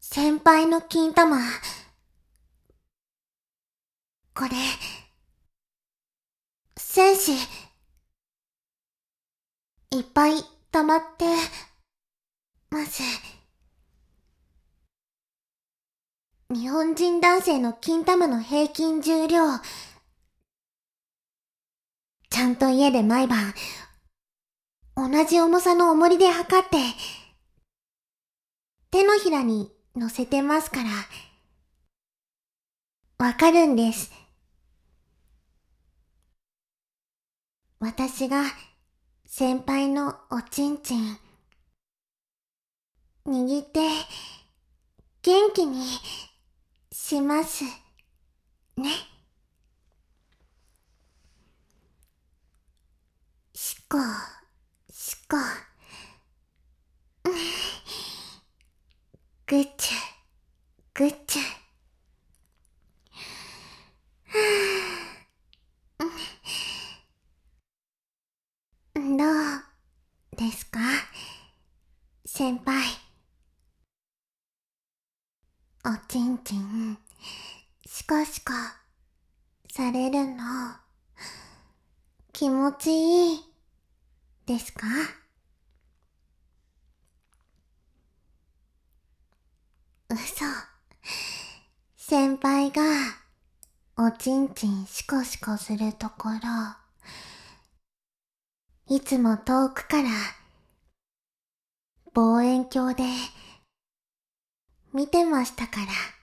先輩の金玉。これ、精子、いっぱい溜まってます。日本人男性の金玉の平均重量、ちゃんと家で毎晩、同じ重さの重りで測って、手のひらに乗せてますから、わかるんです。私が先輩のおちんちん、握って元気にしますね。しこ、しこ、ぐちゅ、ぐちゅ。どうですか先輩。おちんちん、しこしこされるの、気持ちいいですか？嘘。先輩がおちんちんしこしこするところ、いつも遠くから望遠鏡で見てましたから。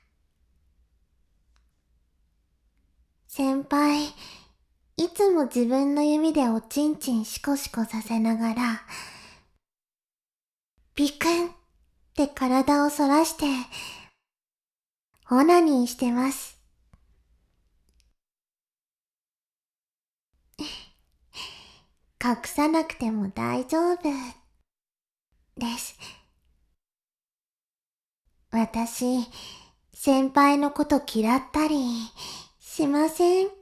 先輩、いつも自分の指でおちんちんしこしこさせながら、ビクンって体を反らして、オナニーしてます。隠さなくても大丈夫です。私、先輩のこと嫌ったりしませんから。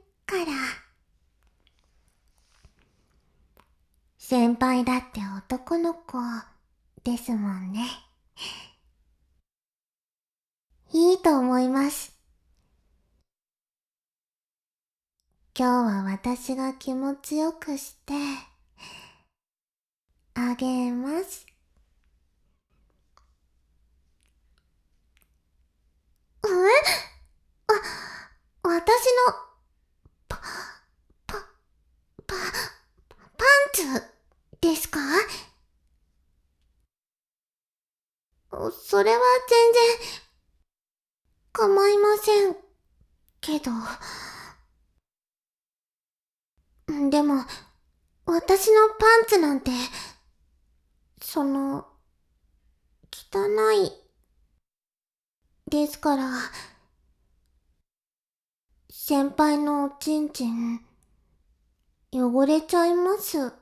先輩だって男の子ですもんね。いいと思います。今日は私が気持ちよくしてあげます。私の、パ、パ、パ、パンツですか？それは全然構いませんけど。でも、私のパンツなんて、汚いですから、先輩のおちんちん、汚れちゃいますよ。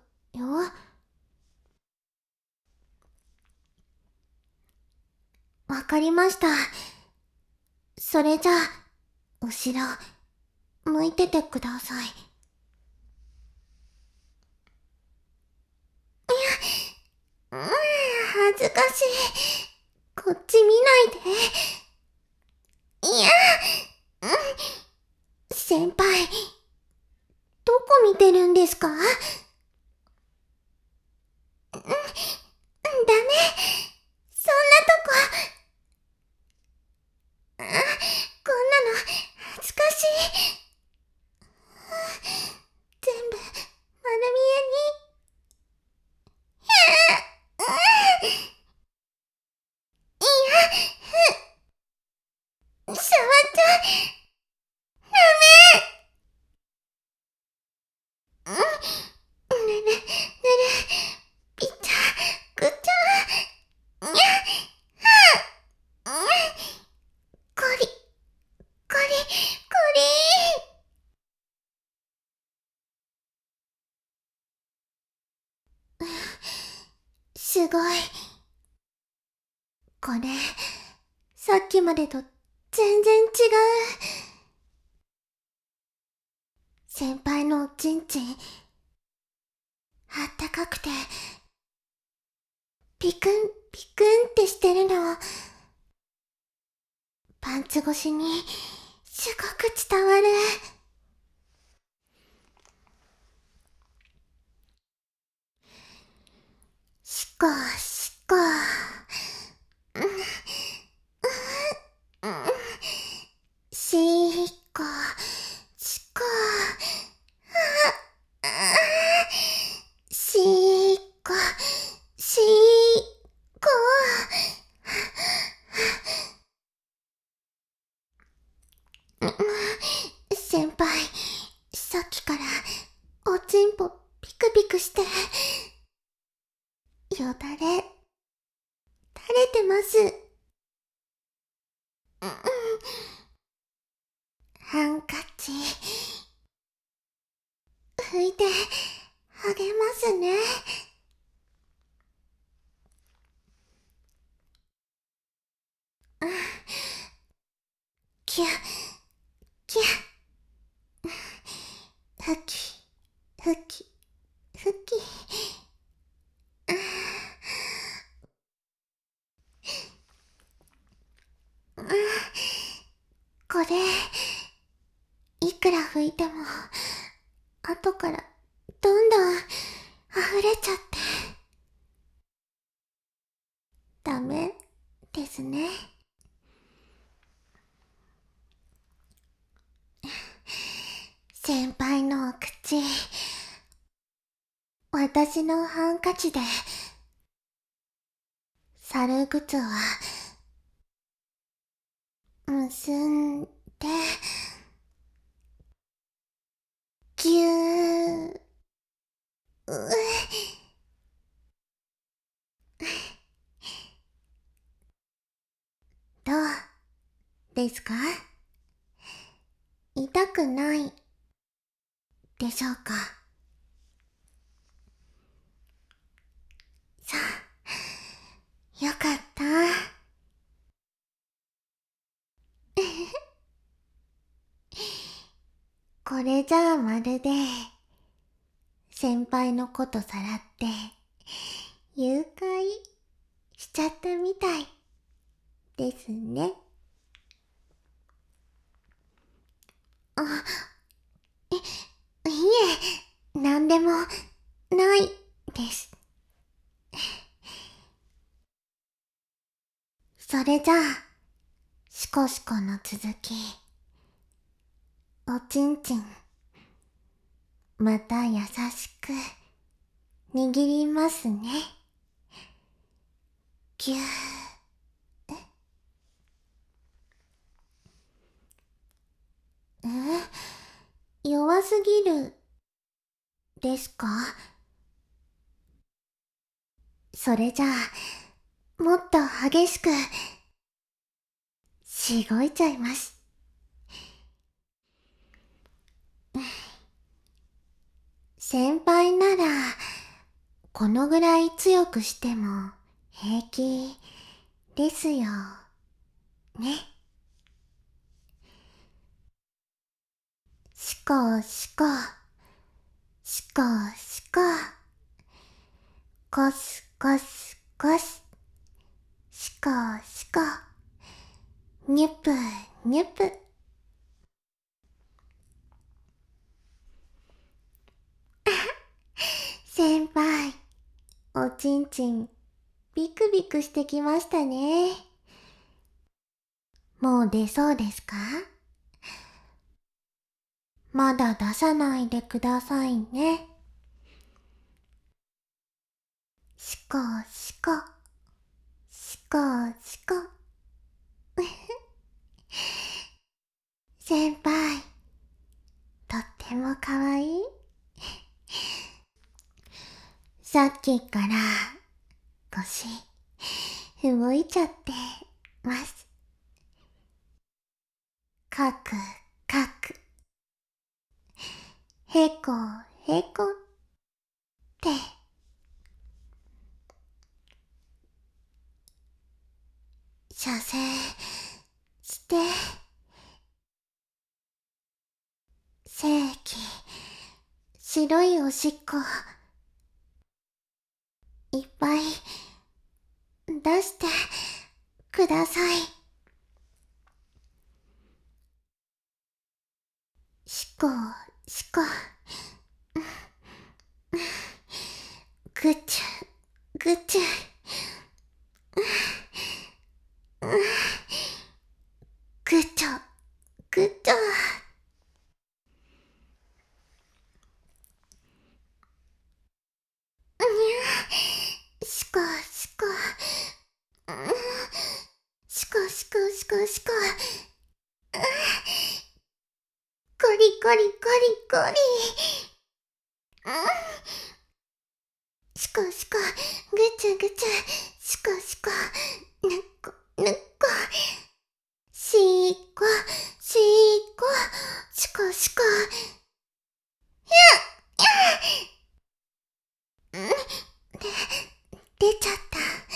わかりました。それじゃあ、後ろ、向いててください。恥ずかしい。こっち見ないで。いや、先輩、どこ見てるんですか？ダメ。そんなとこ。こんなの、恥ずかしい。全部、丸見えに。触っちゃダメ。ぬる、ぬる、ぴちゃ、くちゃ、にゃ、こり、こり、こり。すごい。これ、さっきまでと全然違う。先輩のおちんちん、あったかくて、ピクン、ピクンってしてるの。 パンツ越しにすごく伝わる。しこしこ。しっこしこ。しっこしっこ。先輩、さっきからおちんぽピクピクしてよだれ垂れてます。ハンカチ拭いてあげますね。キュッキュッ。ふきふきふき。これいくら拭いても後からどんどん溢れちゃってダメですね。先輩のお口、私のハンカチで猿靴は結んでぎゅー。どうですか？痛くないでしょうか？さあ、よかった。これじゃあまるで先輩のことさらって誘拐しちゃったみたいですね。あ、いえ、なんでもないです。それじゃあ、しこしこの続き、おちんちん、また優しく握りますね。ぎゅー。弱すぎるですか？それじゃあ、もっと激しくしごいちゃいます。先輩ならこのぐらい強くしても平気ですよね。しこしこしこしこ、こすこすこす、しこしこ、にゅぷにゅぷ。先輩、おちんちんビクビクしてきましたね。もう出そうですか？まだ出さないでくださいね。しこしこしこしこ。先輩、とってもかわいい。さっきから腰動いちゃってます。かくかく、へこへこって射精して精液、白いおしっこいっぱい出してください。 か。ぐちゅ、ぐちゅ。ぐちょ、ぐちょ。しかしか。しかしかしかしか。ゴリゴリゴリゴリ。しかしか。ぐちゅぐちゅ。しかしか。ぬっこ、ぬっこ。しっこ、しっこ。しかしか。出ちゃった。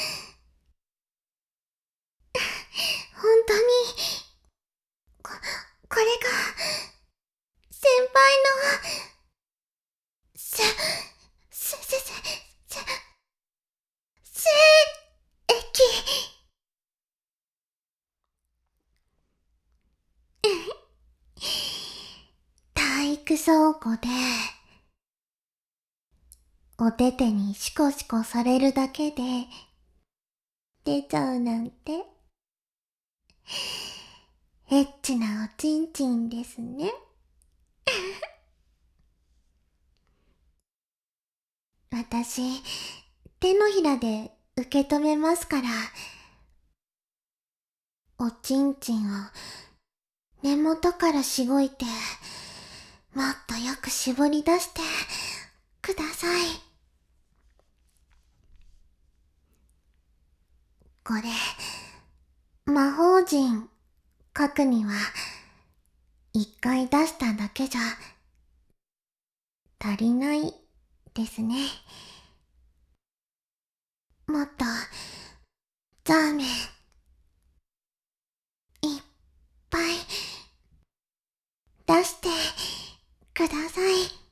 本当に、これが、先輩の、せ、せ、せ、せ、せ、せ、液。体育倉庫で、お手手にシコシコされるだけで、出ちゃうなんて、エッチなおちんちんですね。私、手のひらで受け止めますから、おちんちんを根元からしごいて、もっとよく絞り出してください。これ、魔法陣書くには、一回出しただけじゃ、足りないですね。もっと、ザーメン、いっぱい、出してください。